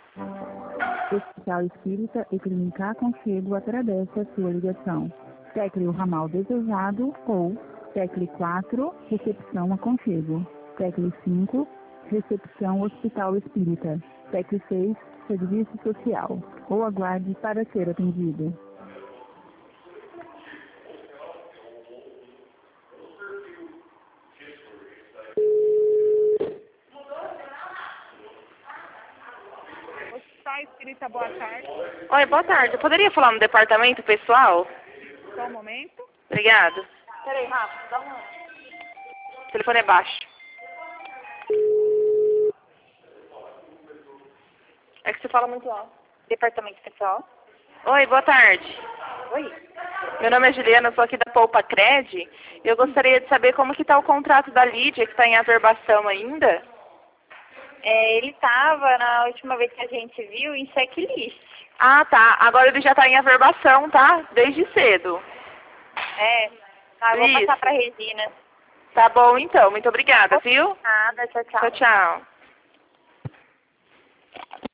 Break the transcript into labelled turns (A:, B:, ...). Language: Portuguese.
A: Hospital Espírita e Clínica Aconchego agradece a sua ligação. Tecle o ramal desejado ou tecle 4, recepção Aconchego. Tecle 5, recepção Hospital Espírita. Tecle 6, serviço social. Ou aguarde para ser atendido. Hospital Espírita, boa tarde.
B: Oi, boa tarde. Eu poderia falar no departamento pessoal?
A: Só um momento.
B: Obrigado.
C: Peraí, Rafa, dá uma...
B: O telefone é baixo. É que você fala muito alto.
C: Departamento pessoal.
B: Oi, boa tarde.
C: Oi.
B: Meu nome é Juliana, eu sou aqui da Poupa Cred. Eu gostaria de saber como que está o contrato da Lídia, que está em averbação ainda.
C: Ele estava, na última vez que a gente viu, em checklist.
B: Ah, tá. Agora ele já está em averbação, tá? Desde cedo.
C: Tá, eu vou
B: Isso.
C: passar pra Regina.
B: Tá bom, então. Muito obrigada, viu?
C: Nada, tchau, tchau.
B: Tchau, tchau.